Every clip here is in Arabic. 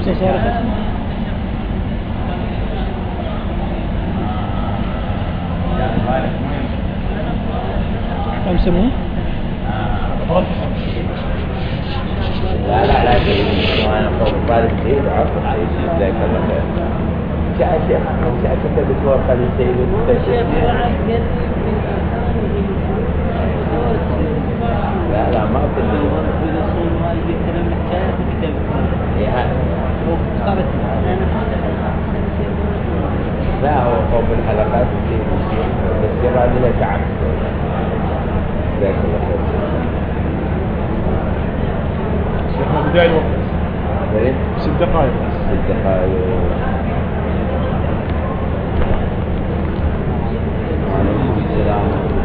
كم سموه؟ لا أنا فوق بالي كثير عفوا جزاك الله خير. شيخ كنت بتوقع للسيد لا ما كنت في الأصول ما يتكلم الحكاية في كتاب لا هو فوق الحلقات اللي بس يبعد له تعب. جزاك الله خير. شيخنا بداية الوقت 6 دقائق. 6 دقائق. وعليكم السلام.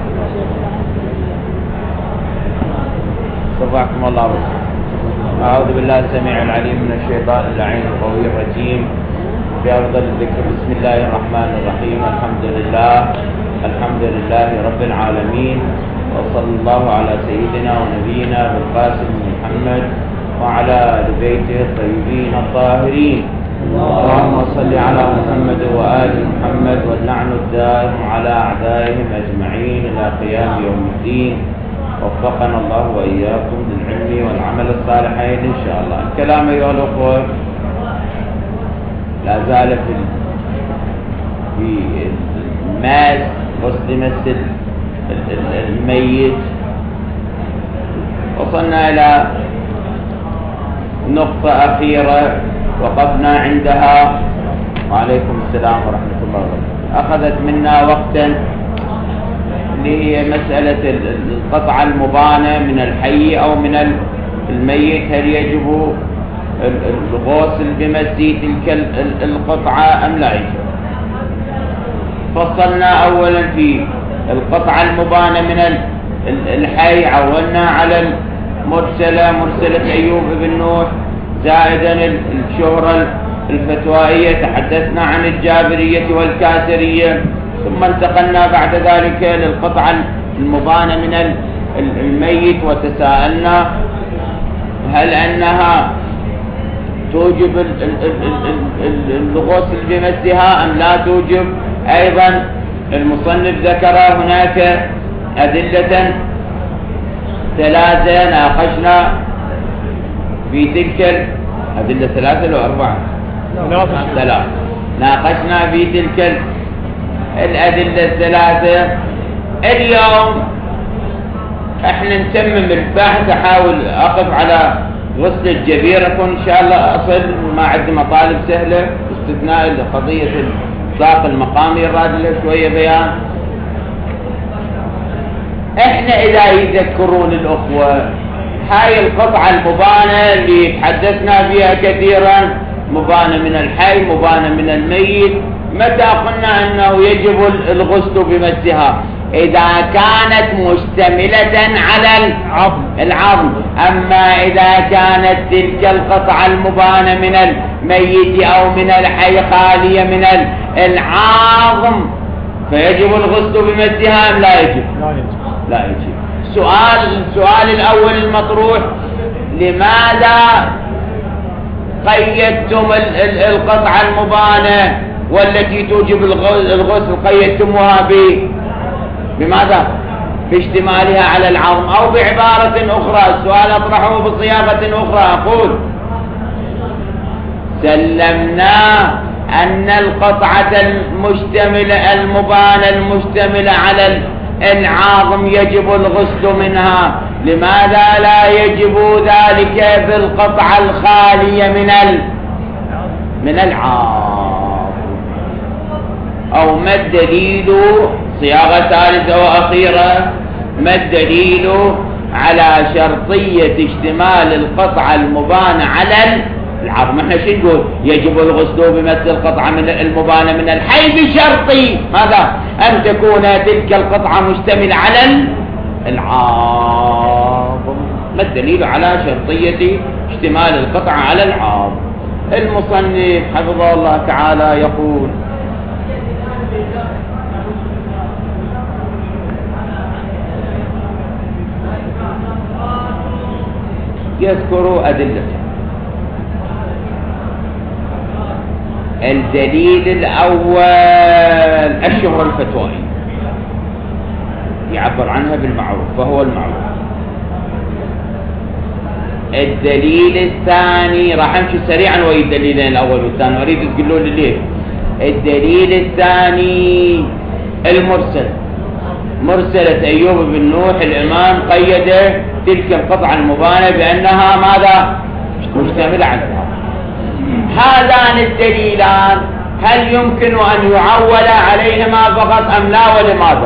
صفاكم الله بالخير. أعوذ بالله السميع العليم من الشيطان اللعين القوي الرجيم. بأفضل الذكر بسم الله الرحمن الرحيم. الحمد لله رب العالمين، وصلى الله على سيدنا ونبينا بالقاسم محمد وعلى آل بيته الطيبين الطاهرين. اللهم صل على محمد وآل محمد، واللعن الدائم على أعدائهم أجمعين إلى قيام يوم الدين. وفقنا الله وإياكم للعلم والعمل الصالحين إن شاء الله. الكلام أيها الأخوة لا زال في الماس غسل الميت. وصلنا إلى نقطة أخيرة وقفنا عندها. وعليكم السلام ورحمة الله وبركاته. أخذت منا وقتا اللي هي مسألة القطعة المبانة من الحي أو من الميت، هل يجب الغسل بمس تلك القطعة أم لا يجب؟ فصلنا أولا في القطعة المبانة من الحي، عولنا على مرسلة أيوب بن نوح، زائدا الشهرة الفتوائية، تحدثنا عن الجابرية والكاسرية، ثم انتقلنا بعد ذلك للقطعة المبانة من الميت، وتساءلنا هل أنها توجب الغسل بمسها أم لا توجب. أيضا المصنف ذكر هناك أدلة 3 ناقشنا في تلك أدلة 3 أو 4 3 ناقشنا في تلك الأدلة 3. اليوم احنا نتمم البحث، احاول اقف على غسل الجبير، اكون ان شاء الله اصل ما عندي مطالب سهلة باستثناء قضية الضاق المقامي الراد له شوية بيان. احنا اذا يذكرون الاخوة هاي القطعة المبانة اللي تحدثنا فيها كثيرا، مبانة من الحي مبانة من الميت، متى قلنا انه يجب الغسل بمسها؟ إذا كانت مشتملة على العظم. أما إذا كانت تلك القطعة المبانة من الميت أو من الحي خالية من العظم فيجب الغسل بمسها أم لا يجب؟ لا يجب. السؤال الأول المطروح: لماذا قيدتم القطعة المبانة والتي توجب الغسل قيدتموها بماذا؟ باشتمالها على العظم، أو بعبارة أخرى السؤال أطرحه بصياغة أخرى، أقول سلمنا أن القطعة المبانة المشتملة على العظم يجب الغسل منها، لماذا لا يجب ذلك بالقطعة الخالية من العظم؟ أو ما الدليل؟ صياغة ثالثة وأخيرة: ما الدليل على شرطية اشتمال القطعة المبانة على العظم؟ احنا شو نقول؟ يجب الغسل بمس القطعة المبانة من الحي بشرط ماذا؟ أن تكون تلك القطعة مشتملة على العظم. ما الدليل على شرطية اشتمال القطعة على العظم؟ المصنف حفظه الله تعالى يقول: يذكر أدلة. الدليل الأول الشهرة الفتوائية يعبر عنها بالمعروف فهو المعروف. الدليل الثاني راح امشي سريعا ويا الدليلين الأول والثاني أريد تقولون لي ليه. الدليل الثاني المرسل، مرسلة أيوب بن نوح الإمام قيد تلك القطعة المبانة بأنها ماذا؟ مشتملة على العظم. هذان الدليلان هل يمكن أن يعول عليهما فقط أم لا ولماذا؟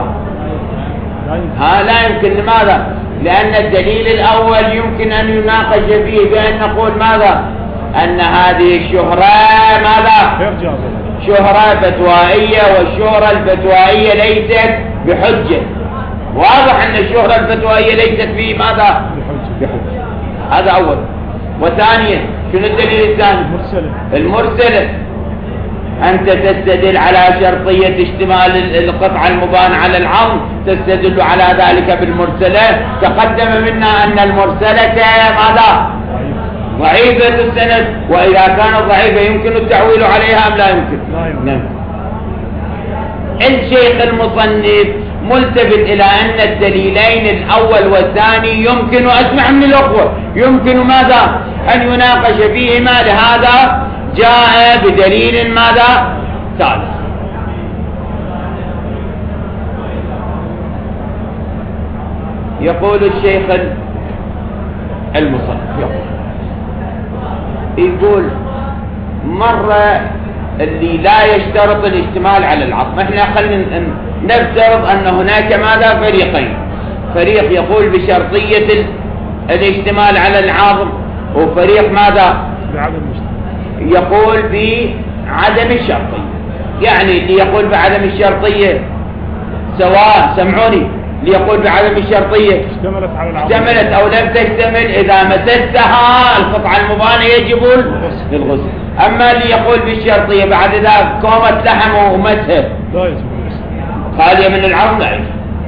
لا يمكن. لماذا؟ لأن الدليل الأول يمكن أن يناقش فيه بأن نقول ماذا؟ أن هذه الشهرة ماذا؟ شهرة فتوائية، والشهرة الفتوائية ليست بحجة. واضح أن الشهرة الفتوائية ليست في ماذا؟ بحجة. هذا أول. وثانيا شنو الدليل الثاني؟ المرسلة. أنت تستدل على شرطية اشتمال القطعة المبانة على العظم، تستدل على ذلك بالمرسلة. تقدم منا أن المرسلة ماذا؟ ضعيفة السند، وإذا كانت ضعيفة يمكن التعويل عليها أم لا يمكن؟ لا. الشيخ المصنف ملتفت إلى أن الدليلين الأول والثاني يمكن أسمع من الأخوة يمكن ماذا؟ أن يناقش فيهما، لهذا جاء بدليل ماذا؟ ثالث. يقول الشيخ المصنف يقول مرة اللي لا يشترط الاشتمال على العظم. احنا خلينا نفترض ان هناك ماذا؟ فريقين. فريق يقول بشرطية الاشتمال على العظم، وفريق ماذا؟ يقول بعدم الشرطية. يعني اللي يقول بعدم الشرطية سواء، سمعوني، اللي يقول بعدم الشرطية اشتملت أو لم تشتمل، إذا مسستها القطعة المبانة يجب الغسل. أما اللي يقول بالشرطية بعد ذلك كومة لحم ومسها خالية من العظم لا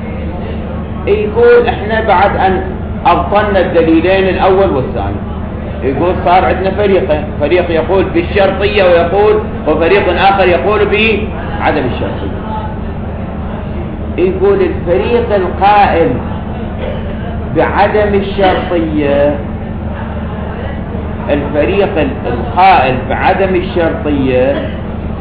يقول احنا بعد أن أبطلنا الدليلين الأول والثاني، يقول صار عندنا فريقين، فريق يقول بالشرطية وفريق آخر يقول بعدم الشرطية. يقول الفريق القائل بعدم الشرطية، الفريق القائل بعدم الشرطية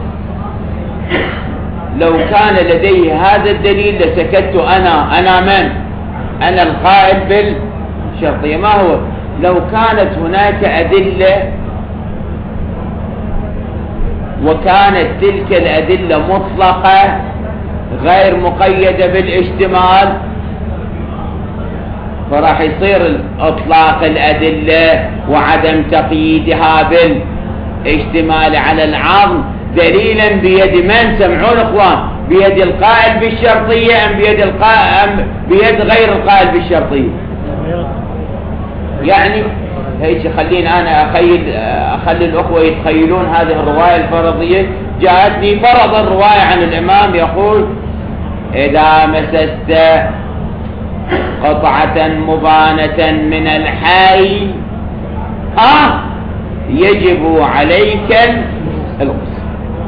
لو كان لديه هذا الدليل لسكت أنا من؟ أنا القائل بالشرطية. ما هو؟ لو كانت هناك أدلة وكانت تلك الأدلة مطلقة غير مقيدة بالاشتمال، فراح يصير اطلاق الأدلة وعدم تقييدها بالاشتمال على العظم دليلا بيد من؟ سمعون اخوان، بيد القائل بالشرطية ام بيد غير القائل بالشرطية؟ يعني هيك خلينا انا اخلي الاخوة يتخيلون هذه الرواية الفرضية. جاءتني فرض الرواية عن الامام يقول اذا مسست قطعة مبانة من الحي يجب عليك الغسل.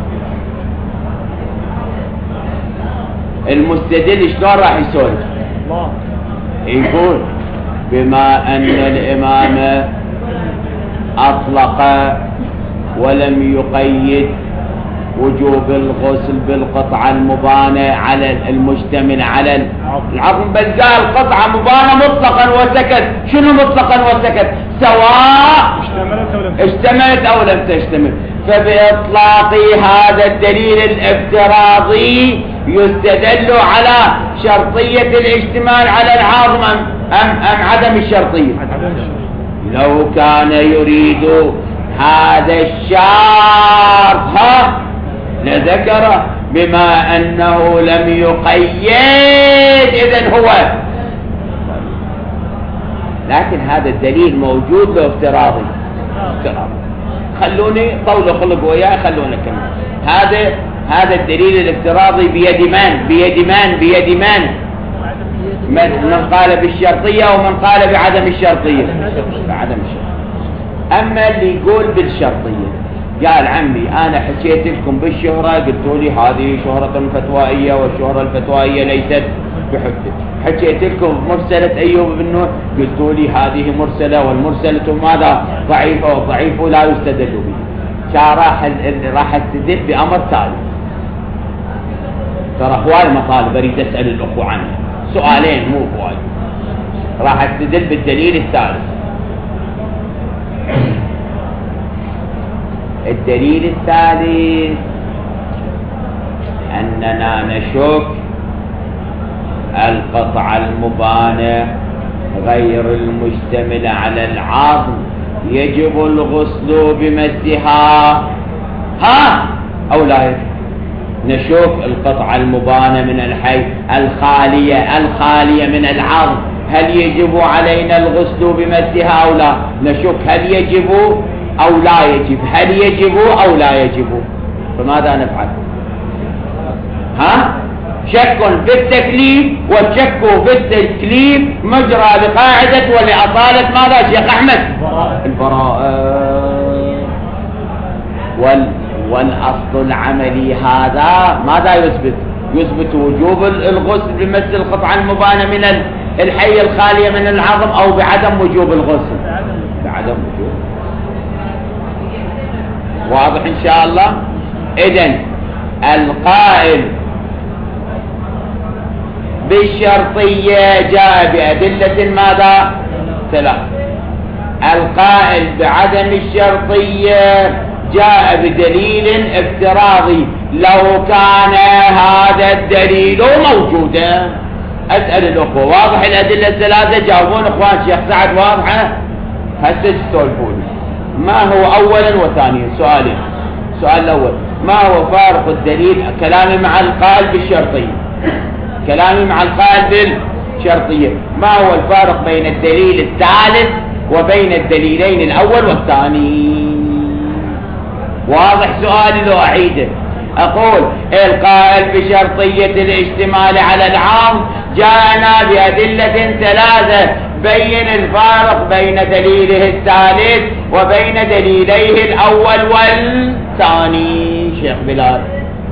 المستدل شلون راح يسولف؟ يقول بما أن الإمام أطلق ولم يقيد وجوب الغسل بالقطعة المبانة على المشتمل على العظم، بل قال قطعة مبانة مطلقا وسكت. شنو مطلقا وسكت؟ سواء اشتملت أو لم تشتمل. فبإطلاق هذا الدليل الافتراضي يستدل على شرطية الاشتمال على العظم أم عدم الشرطية. لو كان يريد هذا الشرط لذكره، بما أنه لم يقيد إذن هو، لكن هذا الدليل موجود له افتراضي. خلوني طولوا خلق وياه، خلونا كمان. هذا الدليل الافتراضي بيد من؟ من قال بالشرطية ومن قال بعدم الشرطية. بعدم الشرطية. أما اللي يقول بالشرطية قال عمي أنا حكيت لكم بالشهرة قلتوا لي هذه شهرة فتوائية والشهرة الفتوائية ليست بحجة. حكيت لكم مرسلة أيوب بن نوح قلتوا لي هذه مرسلة والمرسلة ماذا ضعيفة والضعيف لا يستدل به. راح استدل بأمر ثالث. ترى هواي مطالب أريد أسأل الأخوة عنها، سؤالين مو هواي. راح استدل بالدليل الثالث. الدليل الثالث أننا نشك القطعة المبانة غير المشتملة على العظم يجب الغسل بمسها أو لا. نشك القطعة المبانة من الحي الخالية من العظم هل يجب علينا الغسل بمسها أو لا. نشك هل يجب أو لا يجب، هل يجب أو لا يجب. فماذا نفعل؟ شك في التكليف، والشك في التكليف مجرى بقاعدة ولأصالة ماذا شيخ أحمد؟ البراءة. والأصل العملي هذا ماذا يثبت؟ يثبت وجوب الغسل بمس القطعة المبانة من الحي الخالية من العظم أو بعدم وجوب الغسل؟ بعدم وجوب. واضح إن شاء الله. إذن القائل بالشرطية جاء بأدلة ماذا؟ ثلاث. القائل بعدم الشرطية جاء بدليل افتراضي. لو كان هذا الدليل موجودا. أسأل الأخوة واضح الأدلة الثلاثة؟ جاوبون أخوان شيخ سعد واضحة؟ هسه تستولفون. ما هو أولا وثانيا؟ سؤالين. السؤال الأول ما هو فارق الدليل؟ كلامي مع القائل بالشرطية، كلامي مع القائل بالشرطية. ما هو الفارق بين الدليل الثالث وبين الدليلين الأول والثاني؟ واضح سؤالي لو أعيده؟ أقول القائل بشرطية الاشتمال على العام جاءنا بأدلة ثلاثة بين الفارق بين دليله الثالث وبين دليليه الأول والثاني. شيخ بلال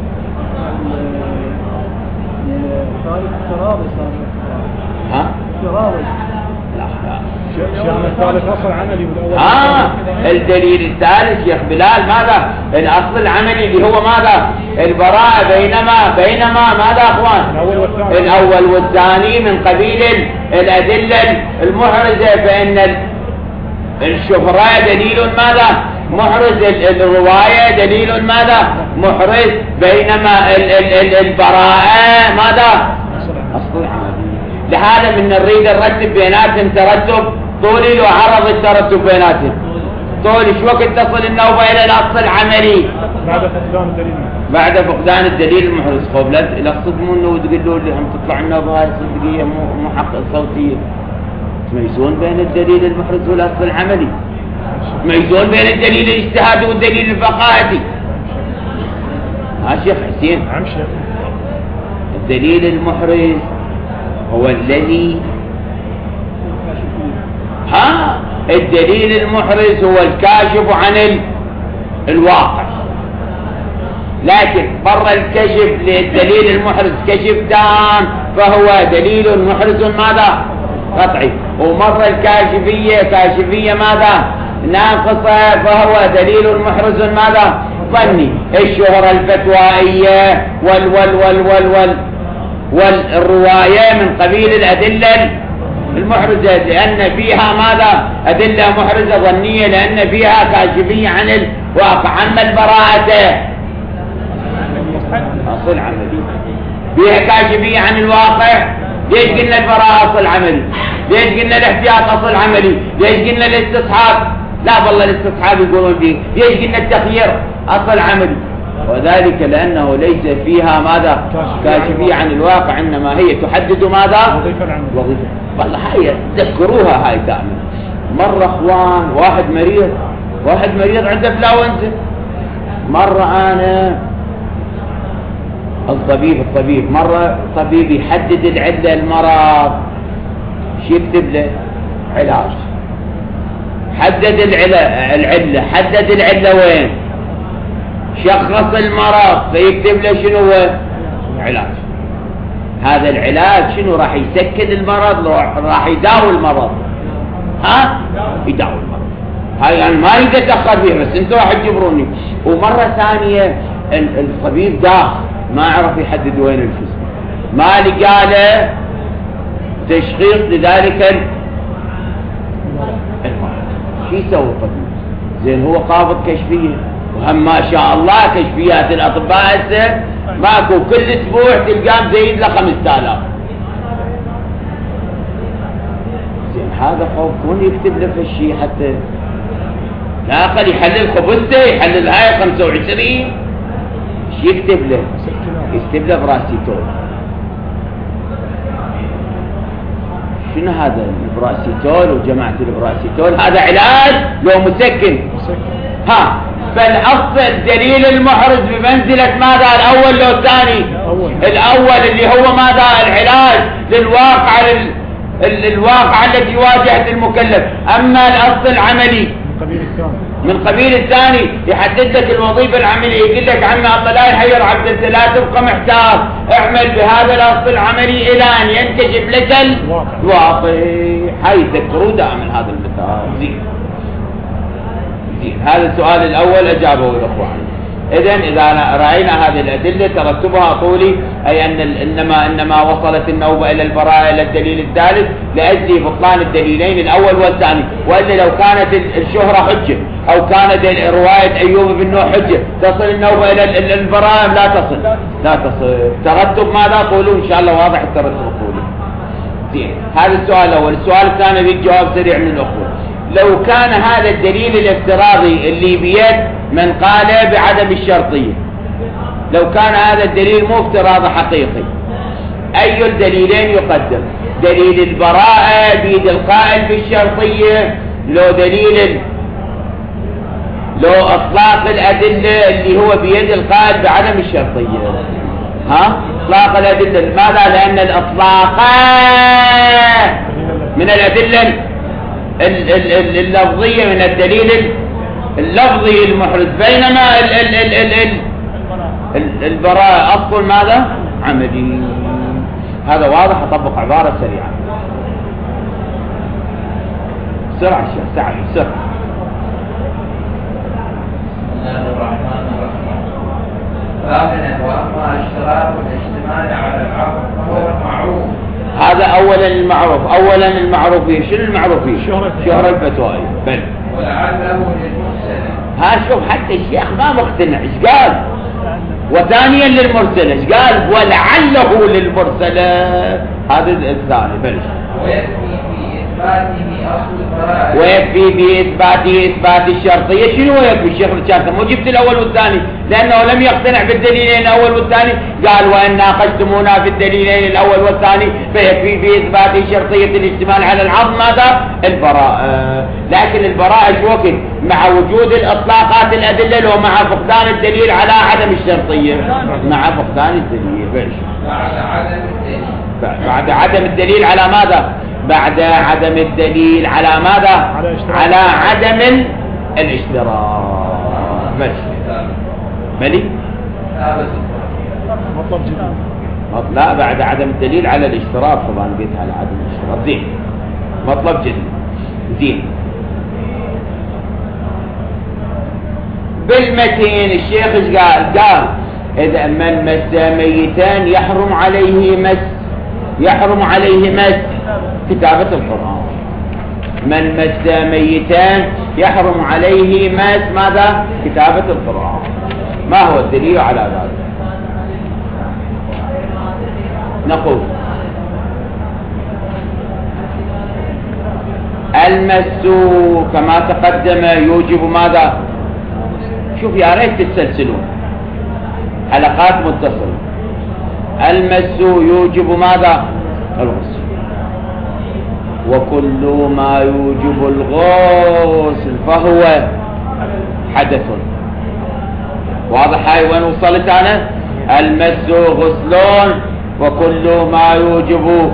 شيخنا الثالث أصل عملي والأول الدليل الثالث شيخ بلال ماذا؟ الأصل العملي اللي هو ماذا؟ البراءة. بينما ماذا أخوان؟ الأول والثاني من قبيل الأدلة المحرزة. فإن الشهرة دليل ماذا؟ محرز. الرواية دليل ماذا؟ محرز. بينما البراءة ماذا؟ أصل عملي. لهذا من نريد نرتب بيناتهم ترتب طولي وعرض الترتب بيناتهم طولي. شو وقت تصل النوبة إلى الأصل العملي؟ بعد فقدان الدليل المحرز. قبلت إلى الصدمون وتقولوا لي هم تطلع النوبة هاي صدقية مو حق صوتية. تميزون بين الدليل المحرز والأصل العملي، تميزون بين الدليل الاجتهادي والدليل الفقاهي. شيخ حسين نعم شيخ. الدليل المحرز هو الذي الدليل المحرز هو الكاشف عن الواقع. لكن بر الكشف للدليل المحرز كشف تام فهو دليل محرز ماذا؟ قطعي. ومر الكاشفية كاشفية ماذا؟ ناقصة فهو دليل محرز ماذا؟ ظني. الشهرة الفتوائية والرواية من قبيل الأدلة المحرزة لأن فيها ماذا؟ أدلة محرزة ظنية لأن فيها كاشفية عن الواقع. أما البراءة أصل عملي فيها كاشفية عن الواقع. ليش قلنا البراءة أصل عملي؟ ليش قلنا الاحتياط أصل عملي؟ ليش قلنا الاستصحاب؟ لا والله الاستصحاب يقولون فيه. ليش قلنا التخيير أصل عملي؟ وذلك لأنه ليس فيها ماذا؟ كاشفية عن الواقع، إنما هي تحدد ماذا؟ وظيفة. والله هاي تذكروها هاي دائما. مرة اخوان واحد مريض عنده فلاونزا. مرة أنا الطبيب مرة طبيب يحدد العلة المرض شو يكتب له؟ علاج. حدد العلة وين؟ شخص المرض فيكتب له شنو هو علاج. هذا العلاج شنو راح يسكن المرض، راح يداوي المرض. يداوي المرض. هاي انا ما اريد اتاخر فيها، بس انتوا راح تجبروني. ومره ثانيه الطبيب داخ ما عرف يحدد وين الجسم، ما لقى له تشخيص لذلك المرض. شو يسوي الطبيب؟ زين هو قابض كشفيه، وهم ما شاء الله كشفيات الاطباء هسه ماكو، كل اسبوع تلقاه زايد له 5000. زين هذا خوف كون يكتب له فشي حتى لا اقل يحلل خبزته، يحلل هاي 25. ايش يكتب له؟ يكتب له براسيتول. شنو هذا البراسيتول وجماعة البراسيتول؟ هذا علاج لو مسكن. فالأصل الدليل المحرز بمنزلة ماذا؟ الأول لو الثاني؟ الأول اللي هو ماذا؟ العلاج للواقع التي واجهت المكلف. أما الأصل العملي من قبيل الثاني يحدد لك الوظيفة العملية، يقول لك عمي الله لا يحير عبد انت لا تبقى محتار، اعمل بهذا الأصل العملي إلى أن ينكشف لك الواقع. هاي ذكروا دائما هذا المثال. زين هذا السؤال الأول أجابه الأخوان. إذا رأينا هذه الأدلة ترتبها طولي، أي أن إنما وصلت النوبة إلى البراءة إلى الدليل الثالث لأجل بطلان الدليلين الأول والثاني. وإلا لو كانت الشهرة حجة أو كانت رواية أيوب بن نوح حجة تصل النوبة إلى البراءة؟ لا تصل. ترتب ماذا قولوا إن شاء الله واضح الترتب الطولي. زين هذا السؤال الأول. السؤال الثاني بالجواب سريع من الأخوة. لو كان هذا الدليل الافتراضي اللي بيد من قال بعدم الشرطية، لو كان هذا الدليل مو افتراضي حقيقي، أي الدليلين يقدم؟ دليل البراءة بيد القائل بالشرطية، لو اطلاق الأدلة اللي هو بيد القائل بعدم الشرطية؟ اطلاق الأدلة. لماذا؟ لأن الأطلاق من الأدلة اللفظية من الدليل اللفظي المحرز، بينما البراءة أصل ماذا؟ عملي. هذا واضح. أطبق عبارة سريعة بسرعة الشيخ سعد بسرعة. بسم الله الرحمن الرحيم. ثامنا وأما اشتراط الاشتمال على العقل فهو معروف. هذا أولا المعروف فيه. شنو المعروف فيه؟ شهرة الفتوائي. بل ولعله للمرسل. شوف حتى الشيخ ما مقتنع ايش قال. وثانيا للمرسل ايش قال؟ ولعله للمرسل. هذا الثاني. بل ويكفي بإثباته إثبات الشرطية. شنو يكفي الشيخ الشاطر؟ مو جبت الأول والثاني، لأنه لم يقتنع بالدليلين الأول والثاني. قال وإن ناقشتمونا في الدليلين الأول والثاني فيكفي بإثبات شرطية الاشتمال على العظم ماذا؟ البراءة. لكن البراءة شو وقت؟ مع وجود الإطلاقات الأدلة لو مع فقدان الدليل على عدم الشرطية؟ مع فقدان الدليل. بعد عدم الدليل على ماذا؟ بعد عدم الدليل على ماذا؟ على عدم الاشتراك. بس ملي مطلب جدا. لا بعد عدم الدليل على الاشتراك. طبعا قلت على عدم الاشتراك. زين مطلب جدا. زين بالمتين الشيخ ايش قال؟ قال اذا من مس ميتان يحرم عليه مس كتابة القرآن. من مس ميتان يحرم عليه مس ماذا؟ كتابة القرآن. ما هو الدليل على ذلك؟ نقول المس كما تقدم يوجب ماذا؟ شوف يا ريت تتسلسلون حلقات متصلة. المس يوجب ماذا؟ الغسل. وكل ما يوجب الغسل فهو حدث. واضح هاي وين وصلت انا؟ المس غسل وكل ما يوجب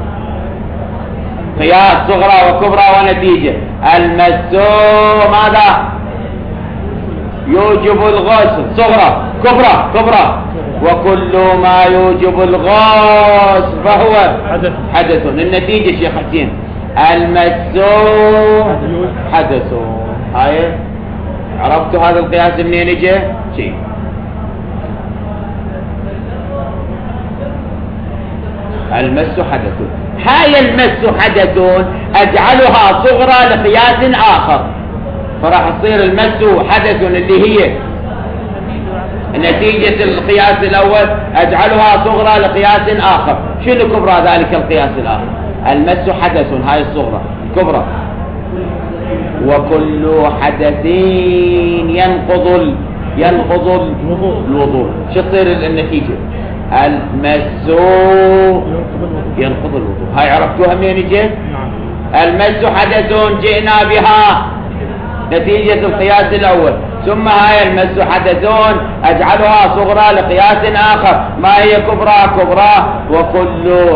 قياس صغرى وكبرى ونتيجة. المس ماذا؟ يوجب الغسل صغرى كبرى كبرى، وكل ما يوجب الغسل فهو حدث. النتيجة شيخ حسين المس حدث. هاي عرفتوا هذا القياس منين اجى؟ شيء المس حدث. هاي المس حدث اجعلها صغرى لقياس اخر، فراح تصير المس حدث اللي هي نتيجة القياس الاول اجعلها صغرى لقياس اخر. شنو كبرى ذلك القياس الاخر؟ المس حدث، هاي الصغرى كبرى. وكل حدث ينقض الوضوء. شو تصير النتيجة؟ المس ينقض الوضوء. هاي عرفتوها منين جاء؟ المس حدث جئنا بها نتيجة القياس الأول، ثم هاي المس حدثون أجعلها صغرى لقياس آخر. ما هي كبرى؟ وكل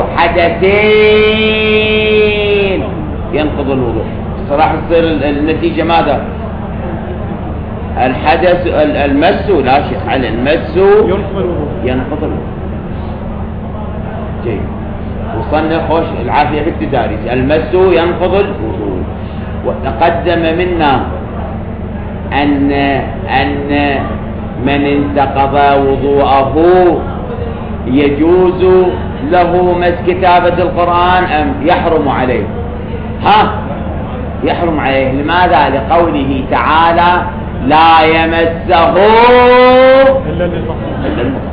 حدثين ينقض الوضوء. صراحة تصير النتيجة ماذا؟ الحدث المس لا شيء على المس ينقض الوضوء. جيد، وصلنا خوش العافية في التدارج. المس ينقض الوضوء. وتقدم منا أن من انتقض وضوءه يجوز له مس كتابة القرآن أم يحرم عليه؟ يحرم عليه. لماذا؟ لقوله تعالى لا يمسه إلا المطهر.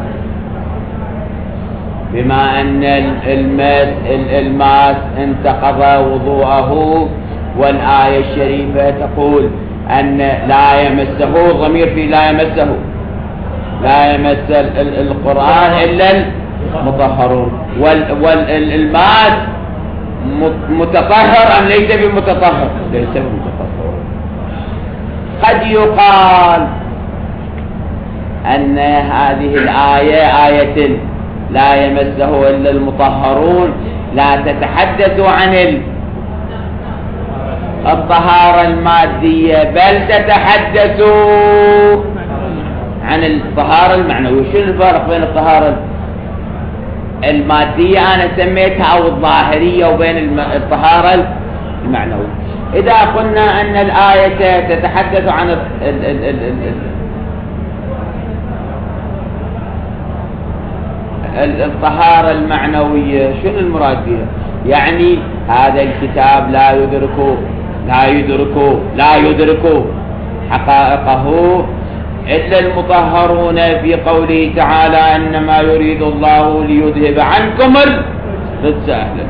بما أن الماس انتقض وضوءه، والآية الشريفة تقول أن لا يمسه، ضمير في لا يمسه، لا يمس القرآن إلا المطهرون. والماس متطهر أم ليس بمتطهر؟ ليس بمتطهر. قد يقال أن هذه الآية آية لا يمسه إلا المطهرون لا تتحدث عن الطهارة المادية، بل تتحدث عن الطهارة المعنوية. شو الفرق بين الطهارة المادية أنا سميتها أو الظاهرية وبين الطهارة المعنوية؟ إذا قلنا أن الآية تتحدث عن الطهارة المعنوية، شنو المراد بها؟ يعني هذا الكتاب لا يدرك حقائقه إلا المطهرون، في قوله تعالى إنما يريد الله ليذهب عنكم الرجس أهل.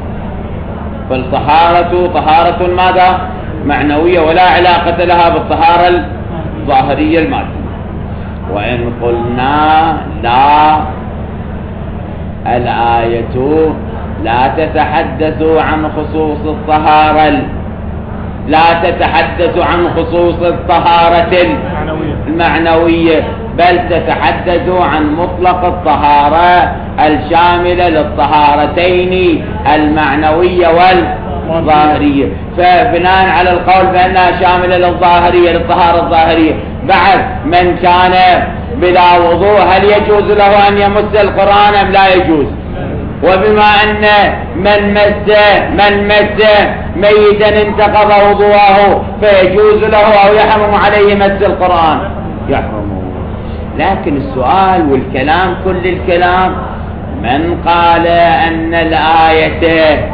فالطهارة طهارة ماذا؟ معنوية، ولا علاقة لها بالطهارة الظاهرية المادية. وإن قلنا لا، الآية لا تتحدث عن خصوص الطهارة، لا تتحدث عن خصوص الطهارة المعنوية، بل تتحدث عن مطلق الطهارة الشاملة للطهارتين المعنوية والظاهرية. فبناء على القول بأنها شاملة للطهارة الظاهرية، بعد من كان بلا وضوء هل يجوز له أن يمس القرآن أم لا يجوز؟ وبما أن من مس ميتا انتقض وضوءه فيجوز له أو يحرم عليه مس القرآن؟ يحرم. لكن السؤال والكلام كل الكلام من قال أن الآية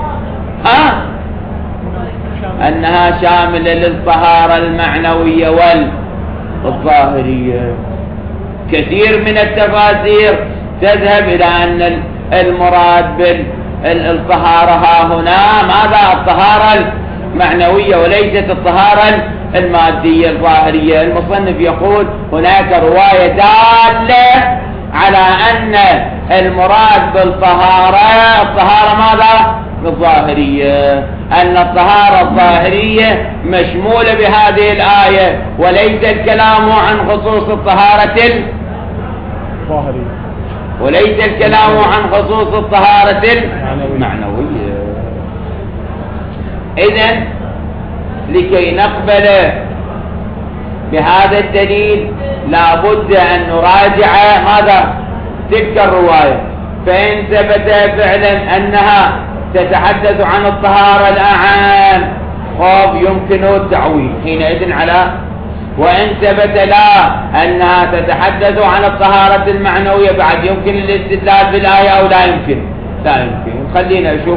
أنها شاملة للطهارة المعنوية والظاهرية. كثير من التفاسير تذهب إلى أن المراد بالطهارة ها هنا ماذا؟ الطهارة المعنوية وليست الطهارة المادية الظاهرية. المصنف يقول هناك رواية دالة على أن المراد الطهارة ماذا؟ الظاهرية، أن الطهارة الظاهرية مشمولة بهذه الآية، وليس الكلام عن خصوص الطهارة الظاهرية، وليس الكلام عن خصوص الطهارة المعنوية. إذن لكي نقبل بهذا الدليل لابد أن نراجع ماذا؟ تلك الرواية. فإن ثبت فعلا أنها تتحدث عن الطهارة الأعام يمكن التعويل حينئذ على، وإن ثبت لا أنها تتحدث عن الطهارة المعنوية بعد يمكن الاستدلال بالآية أو لا يمكن. خلينا نشوف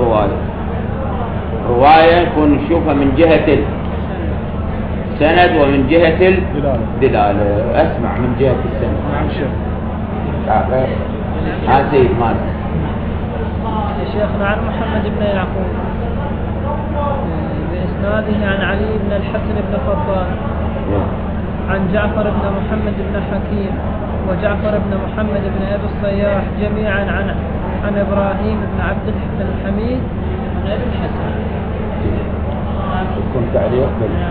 الرواية نكون نشوفها من جهة السند ومن جهة الدلالة. أسمع من جهة السند. نعم شيخ. سيد مالك. شيخنا عن محمد بن يعقوب بإسناده عن علي بن الحسن بن فضال عن جعفر بن محمد بن حكيم وجعفر بن محمد بن أبي الصياح جميعا عن إبراهيم بن عبد الحميد بن أبي الحسن. كنت تعليق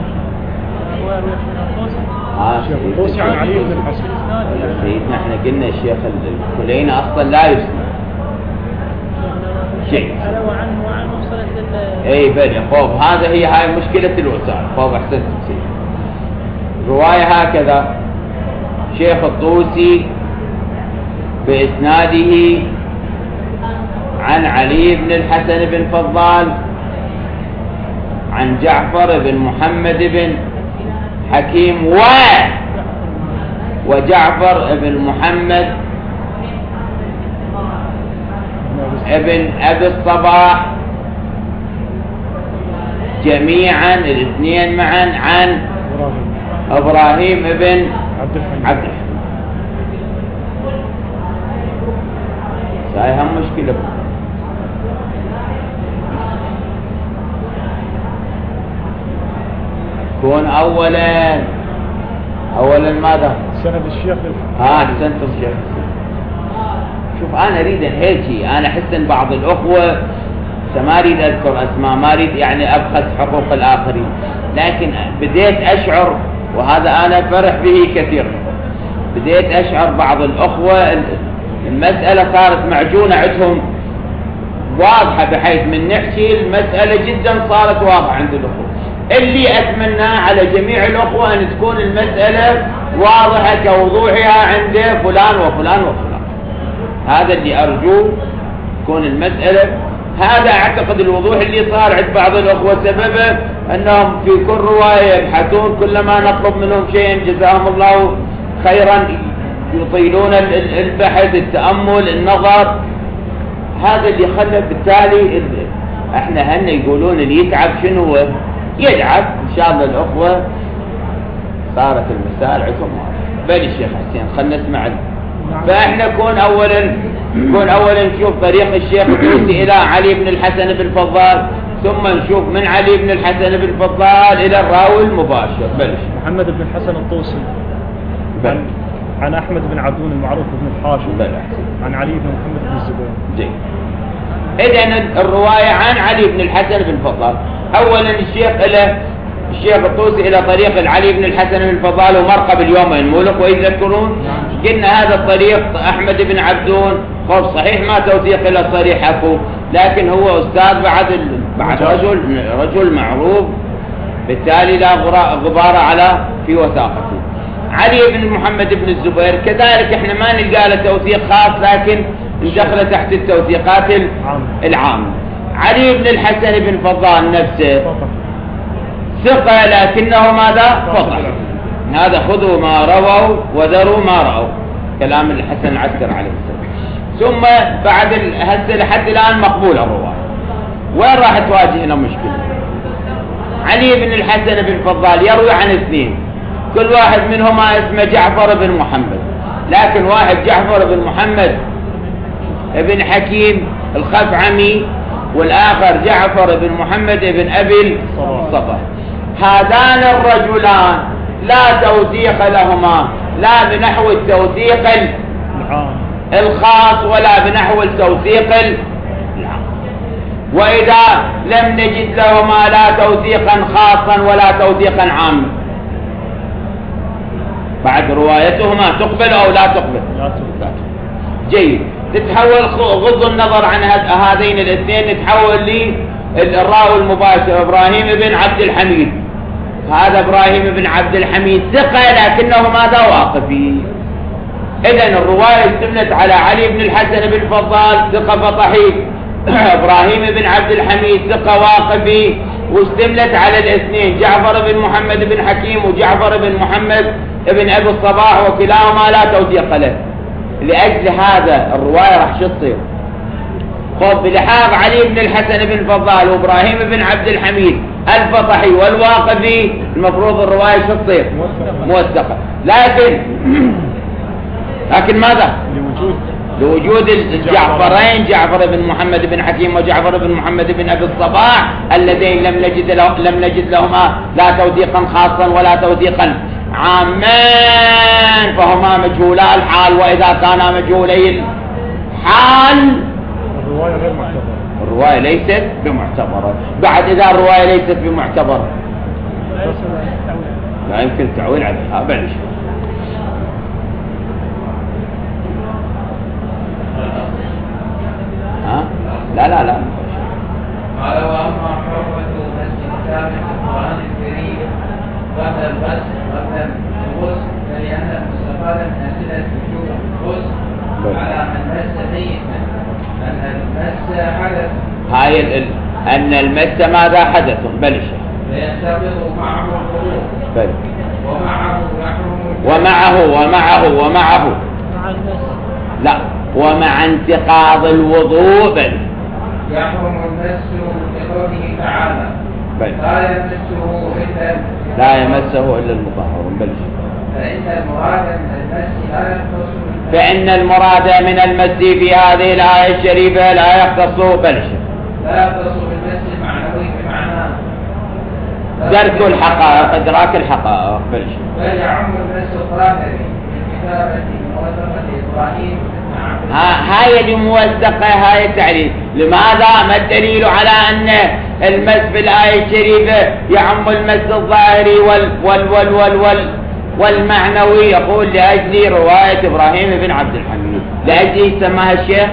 الطوسي عن علي بن الحسن. سيدنا احنا قلنا الشيخ الكليني اصلا لا يسمع شيء. اي بلي خوف، هاي مشكلة الوسائل. خوف احسنت سيدي. رواية هكذا شيخ الطوسي بإسناده عن علي بن الحسن بن فضال عن جعفر بن محمد بن حكيم وجعفر بن محمد ابن أبي الصباح جميعا الاثنين معا عن إبراهيم بن عبد الحميد. هاي هم مشكلة. كون أولا ماذا؟ سند الشيخ. سند الشيخ. شوف أنا أريد هيك، أنا أحس إن بعض الأخوة ما أريد أذكر أسماء، ما أريد يعني أبخس حقوق الآخرين، لكن بديت أشعر، وهذا أنا فرح به كثير، بديت أشعر بعض الأخوة المسألة صارت معجونة عندهم واضحة، بحيث من نحكي المسألة جدا صارت واضحة عند الأخوة. اللي أتمناه على جميع الأخوة أن تكون المسألة واضحة كوضوحها عند فلان وفلان وفلان. هذا اللي أرجوه، تكون المسألة هذا. أعتقد الوضوح اللي صار عند بعض الأخوة سببه أنهم في كل رواية يبحثون، كلما نطلب منهم شيء جزاهم الله خيرا يطيلون البحث، التأمل، النظر. هذا اللي خلى بالتالي احنا هن يقولون اللي يتعب شنو هو يلعب. ان شاء الله الأخوة صارت المسائل عندهم. بل الشيخ حسين خلنا نسمع. فاحنا كون اولا نشوف طريق الشيخ الطوسي الى علي بن الحسن بن فضال، ثم نشوف من علي بن الحسن بن فضال الى الراوي المباشر. بلش محمد بن الحسن الطوسي عن احمد بن عبدون المعروف بن الحاشم عن علي بن محمد بن الزبير. جيد. اذن الرواية عن علي بن الحسن بن فضال. اولا الشيخ الطوسي الى طريق علي بن الحسن بن فضال ومرقب اليوم الملك. واذا تذكرون قلنا هذا الطريق احمد بن عبدون خب صحيح ما توثيق الى الصريح اكو، لكن هو استاذ بعد رجل معروف، بالتالي لا غبار على في وثاقته. علي بن محمد بن الزبير كذلك احنا ما نلقى له توثيق خاص، لكن دخل تحت التوثيقات العامة. علي بن الحسن بن فضال نفسه ثقة، لكنه ماذا؟ فضل. هذا خذوا ما رووا وذروا ما رأوا، كلام الحسن العسكري عليه السلام. ثم بعد هسه لحد الآن مقبول الرواية. وين راح تواجهنا مشكلة؟ علي بن الحسن بن فضال يروي عن اثنين، كل واحد منهما اسمه جعفر بن محمد، لكن واحد جعفر بن محمد ابن حكيم الخفعمي، والآخر جعفر بن محمد بن أبي الصباح. هذان الرجلان لا توثيق لهما، لا بنحو التوثيق الخاص ولا بنحو التوثيق العام. وإذا لم نجد لهما لا توثيقا خاصا ولا توثيقا عاما، بعد روايتهما تقبل أو لا تقبل؟ لا تقبل. جيد. تتحول غض النظر عن هذين الاثنين، نتحول للراوي المباشر إبراهيم بن عبد الحميد هذا إبراهيم بن عبد الحميد ثقة لكنه ماذا واقفي. إذن الرواية اشتملت على علي بن الحسن بن فضال ثقة فطحي، إبراهيم بن عبد الحميد ثقة واقفي، واشتملت على الاثنين جعفر بن محمد بن حكيم وجعفر بن محمد بن أبي الصباح، وكلاهما لا توثيق له. لأجل هذا الرواية راح شو تصير؟ خذ بلحاظ علي بن الحسن بن فضال وإبراهيم بن عبد الحميد الفطحي والواقفي، المفروض الرواية شو تصير؟ موثقة. لكن ماذا؟ لوجود الجعفرين، جعفر بن محمد بن حكيم وجعفر بن محمد بن أبي الصباح، اللذين لم نجد لهما لا توثيقا خاصا ولا توثيقا عامان، فهما مجهولا الحال. وإذا كانا مجهولي الحال الرواية ليست بمعتبرة. بعد إذا الرواية ليست بمعتبرة لا يمكن تعويل عليها. بلش لا قال وأما حرمة الاستخدام في القرآن الكريم قبل الغسل قبل الغسل فلأن المستفاد من أسئلة وجوب الغسل على من مس ميتا أن المس حدث، هاي أن المس ماذا حدث. بلش فينتقض معه الوضوء ومعه ومعه لا ومع انتقاض الوضوء بل يحرم المس لقوله تعالى لا يمسه إلا المطهر. بلش فإن المراد من المس في هذه الآية الشريفة لا يختص. بلش لا يختص بالمس المعنوي بمعنى درك الحقائق، إدراك الحقائق. بلش بل يعم المس الظاهري من كتابة موثقة إبراهيم. هاي الموثقة، هاي التعليل. لماذا؟ ما الدليل على أن المس في الآية الشريفة يعم المس الظاهري والمعنوي؟ يقول لأجل رواية إبراهيم بن عبد الحميد. لأجل سماها الشيخ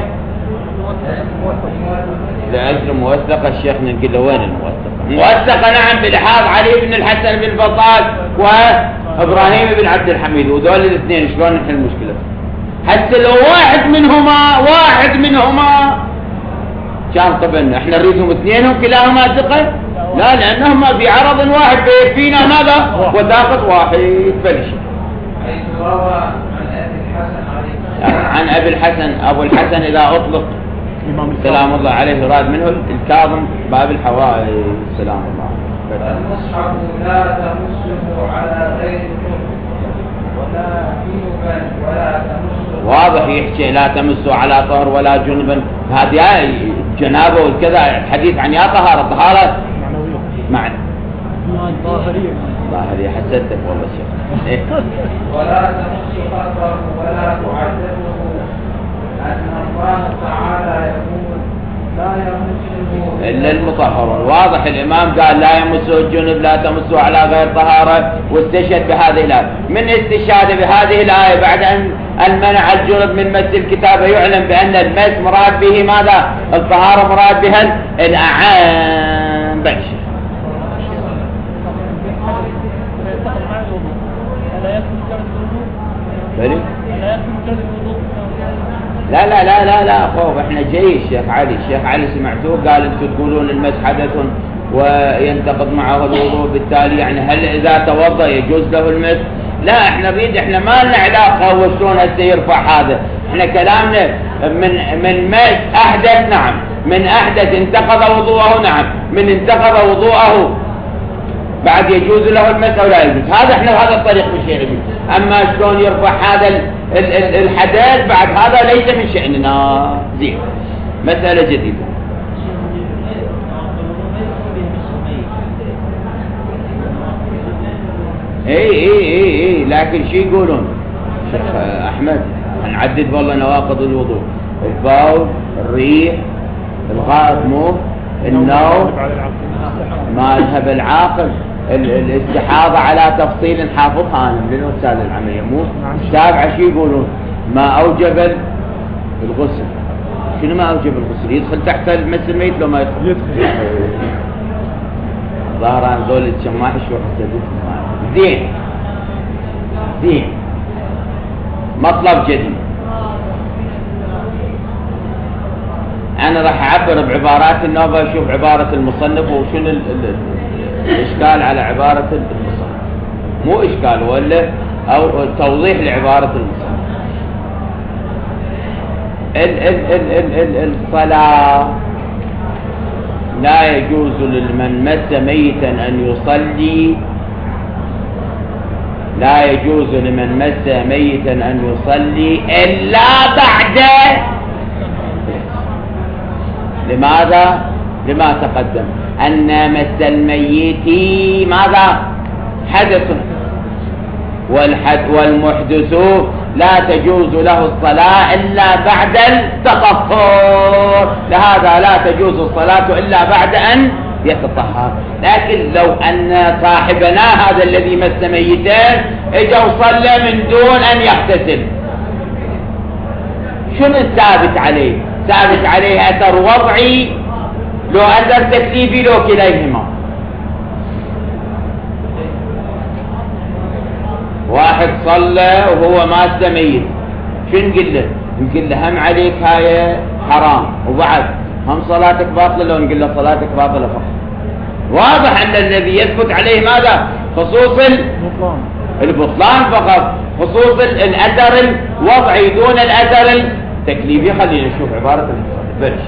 لأجل موثقة. الشيخ نقول له وين الموثقة؟ موثقة نعم بلحاظ علي بن الحسن بن فضال وإبراهيم بن عبد الحميد. وذول الاثنين شلون نحل المشكلة؟ حتى لو واحد منهما كان قبلنا، احنا نريدهم اثنينهم كلاهما ثقة؟ لا، لأنهما في عرض واحد فينا ماذا؟ وثاقة واحد. بلش حيث روى عن أبي الحسن. أبو الحسن إذا أطلق سلام الله عليه يراد منه الكاظم باب الحوائج سلام الله. المصحف لا تمسه على غير ولا جنبا ولا تمسه. واضح يحكي لا تمسه على طهر ولا جنبا. هذه جنابه وكذا الحديث عن يا طهارة معنى ظاهرية. حسدتك والله الشيخ. ولا تمس خطر ولا تعذبه أن الله تعالى يقول لا يمسه إلا المطهرون. واضح الإمام قال لا يمسه الجنب، لا تمسه على غير طهارة، واستشهد بهذه الآية. من استشهاد بهذه الآية بعد أن منع الجنب من مس الكتابة يعلم بأن المس مراد به ماذا؟ الطهارة مراد بها الأعان. بلش لا لا لا لا لا خوف. احنا جاي الشيخ علي سمعتوه قال انتم تقولون المس حدث وينتقض معه الوضوء، بالتالي يعني هل اذا توضأ يجوز له المس؟ لا، احنا ما لنا علاقه وشلون هسه يرفع هذا. احنا كلامنا من مس احدث. نعم، من احدث انتقض وضوءه. نعم، من انتقض وضوءه بعد يجوز له المس او لا يجوز. هذا احنا بهذا الطريق مشينا به. اما شلون يرفع هذا الحدث بعد هذا ليس من شأننا. زين، مسألة جديدة. اي لكن شو يقولون شيخ احمد؟ هنعدد والله نواقض الوضوء: البول، الريح، الغائط، مو النوم، ما يذهب العاقل، الاستحاضة على تفصيل حافظها أنا من الأستاذ العملية. مو السابعة شو يقولون؟ ما أوجب الغسل. شنو ما أوجب الغسل؟ يدخل تحت المس الميت لو ما يدخل؟ ظهران ذول الشماح شو حسبتهم. زين مطلب جديد. أنا راح أعبر بعبارات النوبة، أشوف عبارة المصنف وشنو الإشكال على عبارة المصنف. مو إشكال ولا أو توضيح لعبارة المصنف. الصلاة لا يجوز لمن مس ميتا أن يصلي، لا يجوز لمن مس ميتا أن يصلي إلا بعد. لماذا؟ لما تقدم أن مس الميت ماذا؟ حدث، والمحدث لا تجوز له الصلاة إلا بعد التطهر، لهذا لا تجوز الصلاة إلا بعد أن يتطهر. لكن لو أن صاحبنا هذا الذي مس ميتين اجا وصلى من دون أن يغتسل، شنو الثابت عليه؟ ثابت عليه أثر وضعي لو أثر تكليفي لو كليهما. واحد صلى وهو ماس ميت، شو نقول له؟ نقول له هم عليك هاي حرام، وبعد هم صلاتك باطلة، لو نقول له صلاتك باطلة فقط. واضح أن الذي يثبت عليه ماذا؟ خصوص البطلان فقط، خصوص الأثر الوضعي دون الأثر التكليفي. خلينا نشوف عبارة المصنف.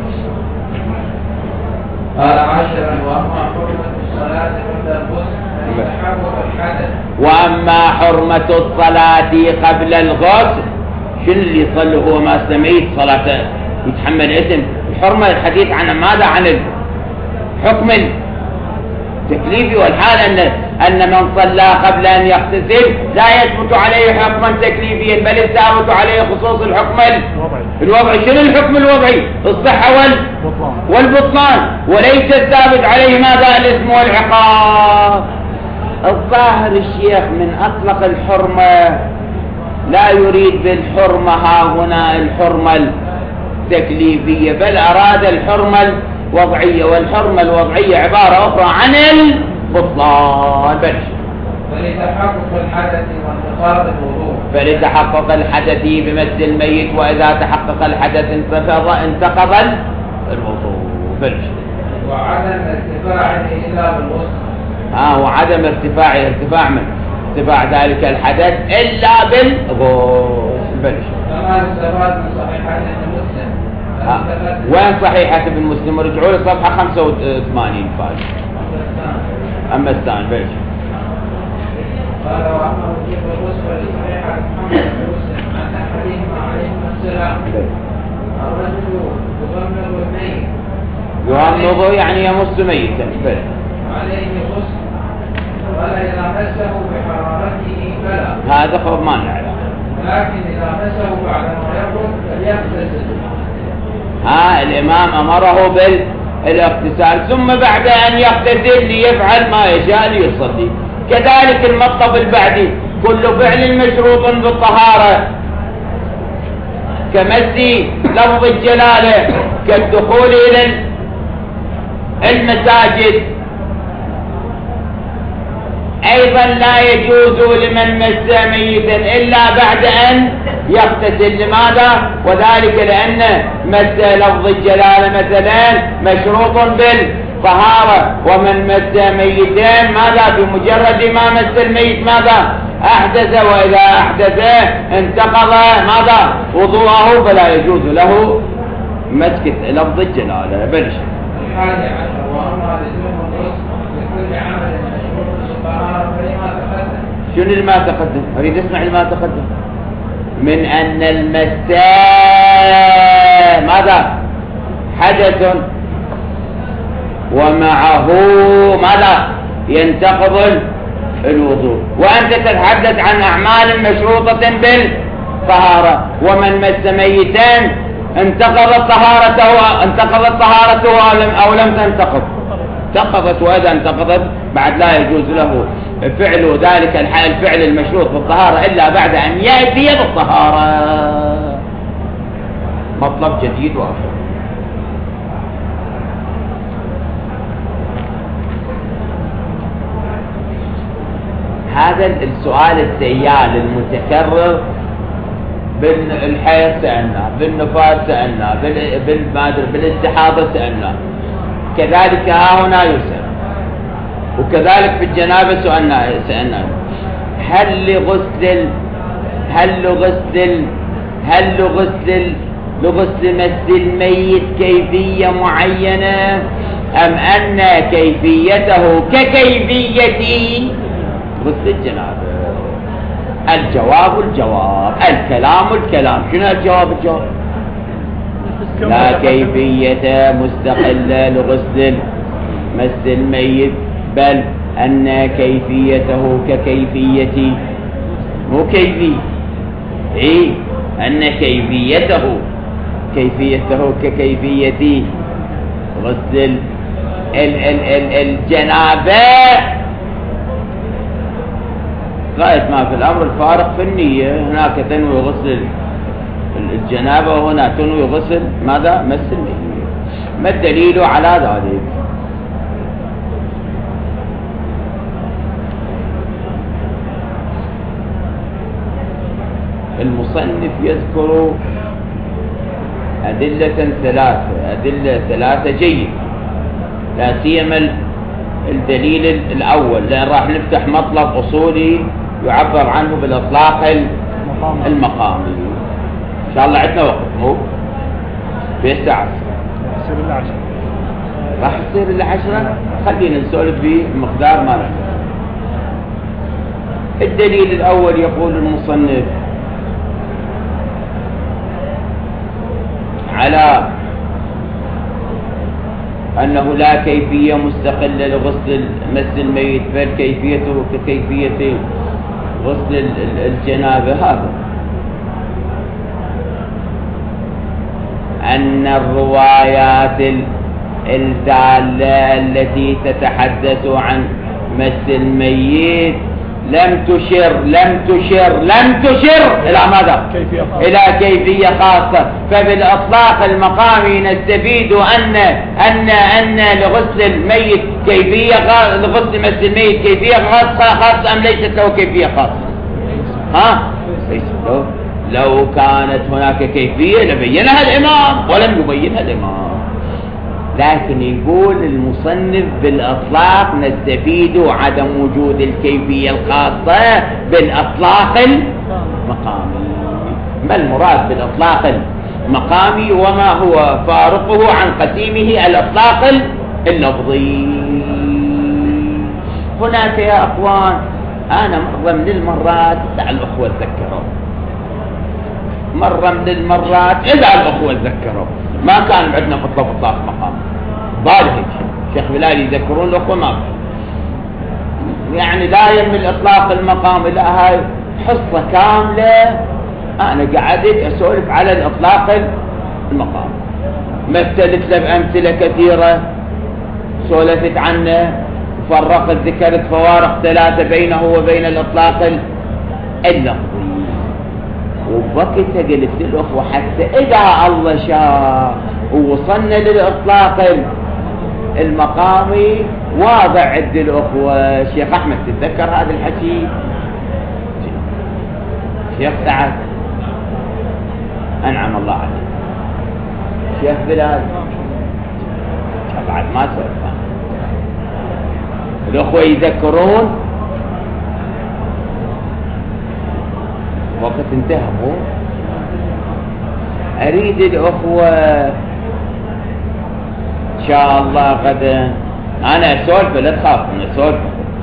قال عاشرا: وأما حرمة الصلاة قبل الغسل فلتحرك الحدث. وأما حرمة الصلاة قبل الغسل، شنو اللي يصلي هو ما سميت صلاة يتحمل إثم؟ الحرمة الحديث عن ماذا؟ عن الحكم التكليفي، والحال أن من صلى قبل أن يغتسل لا يثبت عليه حكما تكليفيا، بل الثابت عليه خصوص الحكم الوضعي. شنو الحكم الوضعي؟ الصحة والبطلان، وليس الثابت عليه ماذا؟ الإثم والعقاب. الظاهر الشيخ من أطلق الحرمة لا يريد بالحرمة ها هنا الحرمة التكليفية، بل أراد الحرمة الوضعية، والحرمة الوضعية عبارة أخرى عن البطلان. فلتحقق الحدث وانتقاض الوضوء، فلتحقق الحدث بمس الميت، وإذا تحقق الحدث انتقض الوضوء. وعدم ارتفاعه إلا بالغسل. وعدم ارتفاع من ارتفاع ذلك الحدث إلا بالغسل. كما استفاد من صحيحة ابن مسلم. وين صحيحة ابن مسلم؟ رجعوا لي صفحة 85 فاج. أما الثاني بلش. قال: وأما وجوب الغسل لصحيحة محمد بن مسلم أن أحدهما عليهما السلام: الرجل يغمض الميت، يغمض يعني يمس ميتا، عليه غسل، ولا إذا مسه بحرارته فلا. هذا خب ما نعلم، لكن إذا مسه بعد ما يخرج فليغتسل. الإمام أمره بالاغتسال، ثم بعد أن يغتسل ليفعل ما يشاء ليصلي. كذلك المطلب البعدي كل فعل مشروط بالطهارة، كمس لفظ الجلالة، كالدخول إلى المساجد. أيضا لا يجوز لمن مس ميتا إلا بعد أن يغتسل. لماذا؟ وذلك لأن مس لفظ الجلالة مثلا مشروط بالطهارة، ومن مس ميتين ماذا؟ بمجرد ما مس الميت ماذا؟ أحدث، وإذا أحدث انتقض ماذا؟ وضوءه، فلا يجوز له مسك لفظ الجلالة. بلش. 11. وأما لزوم الغسل لكل عمل مشروط بالطهارة فلما تقدم. شنو اللي ما تقدم؟ أريد أسمع اللي ما تقدم. من أن المساء ماذا؟ حدث، ومعه ماذا؟ ينتقض الوضوء. وأنت تتحدث عن أعمال مشروطة بالطهارة، ومن مس ميتان انتقضت طهارته أو لم تنتقض؟ انتقضت، وإذا انتقضت بعد لا يجوز له فعل ذلك الفعل المشروط بالطهارة إلا بعد أن يأتي بالطهارة. مطلب جديد وآخر. هذا السؤال السيال المتكرر بالحيض سألنا، بالنفاس سألنا، بالاستحاضة سألنا، كذلك ها هنا يسأل، وكذلك في الجنابة سألنا هل لغسل مس الميت كيفية معينة أم أن كيفيته ككيفية غسل الجنابة؟ الجواب الكلام. شنو الجواب؟ لا كيفية مستقلة لغسل مس الميت، بل أن كيفيته ككيفية، مو كيفية، أن كيفيته ككيفية غسل الجنابة. غاية ما في الأمر الفارق في النية، هناك تنوي غسل الجنابة وهنا تنوي غسل ماذا؟ مس الميت. ما الدليل على ذلك؟ المصنف يذكر أدلة ثلاثة جيد، لا سيما الدليل الأول، لأن راح نفتح مطلب أصولي يعبر عنه بالإطلاق المقامي. إن شاء الله عندنا وقت، مو في الساعة راح تصير إلى 10. خلينا نسولف بمقدار ما نحن. الدليل الأول يقول المصنف على أنه لا كيفية مستقلة لغسل مس الميت، بل كيفيته ككيفية غسل الجنابة. هذا أن الروايات الدالة التي تتحدث عن مس الميت لم تشر إلى ماذا؟ إلى كيفية خاصة. فبالإطلاق المقامي نستفيد أن لغسل الميت كيفية لغسل مس الميت كيفية خاصة أم ليست له كيفية خاصة؟ لو كانت هناك كيفية لبينها الإمام، ولم يبينها الإمام. لكن يقول المصنف بالإطلاق نستفيد عدم وجود الكيفية الخاصة بالإطلاق المقامي. ما المراد بالإطلاق المقامي وما هو فارقه عن قسيمه الإطلاق اللفظي؟ هناك يا أخوان أنا مرة من المرات دع الأخوة تذكروا، مرة من المرات إذا الأخوة تذكروا ما كان عندنا مطلب إطلاق مقام بالغ. شيخ بلال يذكرون الأخوة ما يعني لا يم الإطلاق المقام. لا، هاي حصة كاملة أنا قعدت أسولف على الإطلاق المقام، مثلت له بأمثلة كثيرة، سولفت عنه، فرقت، ذكرت فوارق 3 بينه وبين الإطلاق اللفظي. وبوقتها قلت للأخوة حتى إذا الله شاء ووصلنا للإطلاق المقامي واضع عند الأخوة. شيخ أحمد تتذكر هذا الحكي؟ شيخ سعد أنعم الله عليه، شيخ بلال بعد ما سولف. الأخوة يذكرون وقت انتهوا. أريد الأخوة إن شاء الله غدا أنا أسولف، لا تخاف أنا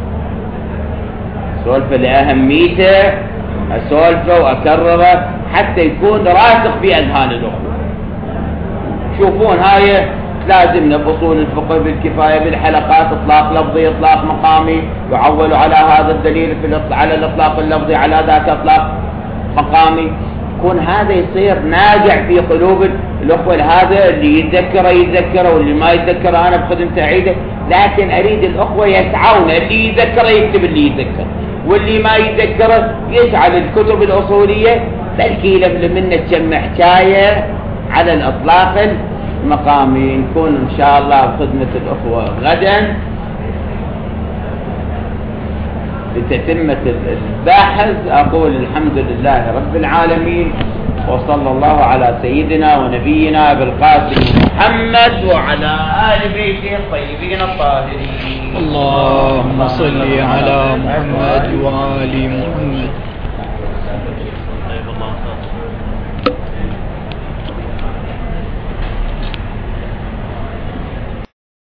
أسولف لأهميته، أسولفه وأكرره حتى يكون راسخ في أذهان الأخوة. شوفون هاي لازمنا بأصول الفقه بالكفاية بالحلقات إطلاق لفظي إطلاق مقامي، يعول على هذا الدليل على الإطلاق اللفظي على ذاك إطلاق مقامي. يكون هذا يصير ناجع في قلوب الأخوة. هذا اللي يتذكره واللي ما يتذكره أنا بخدمته أعيده. لكن أريد الأخوة يسعون، اللي يتذكره يكتب اللي يتذكر، واللي ما يتذكره يسعى للكتب الأصولية بلكي لمنا تجمع حكاية على الإطلاق المقامي. نكون إن شاء الله بخدمة الأخوة غدا بتتمة الباحث أقول الحمد لله رب العالمين، وصلى الله على سيدنا ونبينا بالقاسم محمد وعلى آل بيته الطيبين الطاهرين. اللهم صل على محمد وآل محمد.